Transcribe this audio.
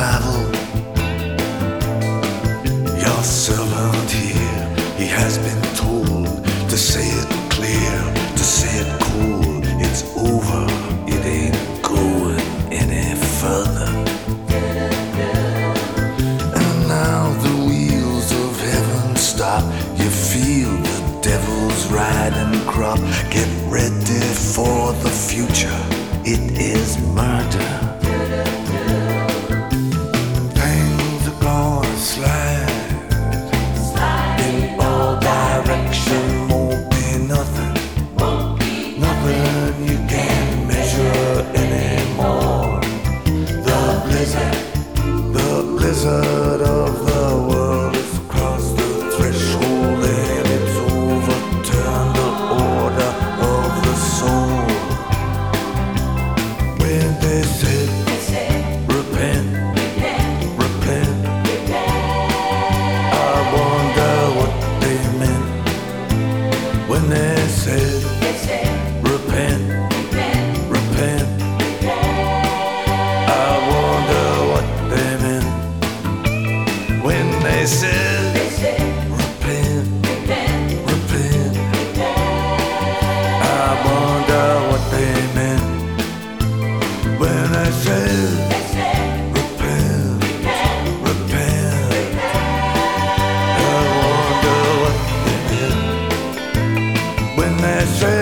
unravel. Your servant here, he has been told to say it clear, to say it cool. It's over, it ain't going any further. And now the wheels of heaven stop. You feel the devil's riding crop. Get ready for the future, it is murder. Things are gonna slide in all directions. Won't be nothing, nothing you can measure anymore. The blizzard of the world is across the threshold, and it's overturned the order of the soul. When they said, repent, repent, I wonder what they meant. When they said, repent, repent, I wonder what they meant. When they said, repent, repent, I wonder what they meant. When I said, repent, repent, I wonder what they meant. When they said